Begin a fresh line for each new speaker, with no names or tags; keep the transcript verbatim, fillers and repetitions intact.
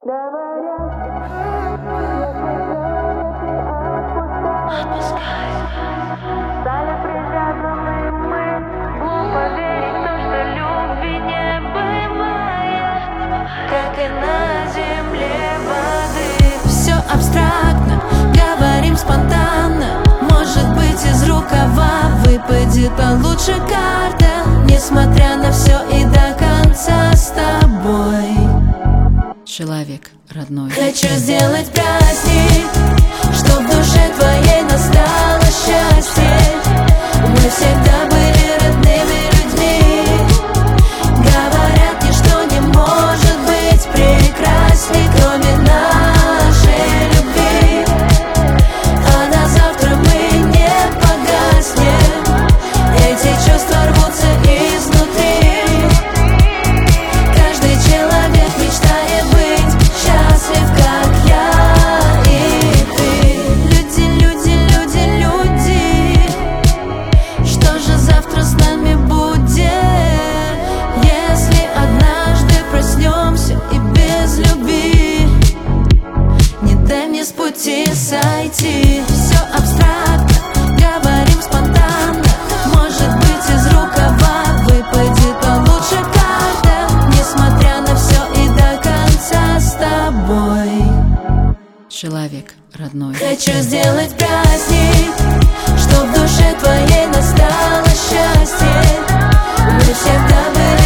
Стали привязаны мы. Глупо верить в то, что любви не бывает, как и на земле воды.
Все абстрактно, говорим спонтанно. Может быть, из рукава выпадет получше карта. Несмотря на все и до конца с тобой,
человек родной.
хочу сделать праздник, чтоб в душе твоей настало счастье. Мы всегда были родными людьми. Говорят, ничто не может быть прекрасней, кроме нашей любви. А на завтра мы не погаснем. Эти чувства рвутся изнутри. Каждый человек мечтает быть счастлив, как я и ты. Люди, люди, люди, люди, что же завтра с нами будет, если однажды проснемся и без любви? Не дай мне с пути сойти. Все абстрактно, говорим спонтанно. Может быть, из рукава выпадет получше карта. Несмотря на все и до конца с тобой,
Человек родной.
хочу сделать праздник, чтоб в душе твоей настало счастье. Мы всегда были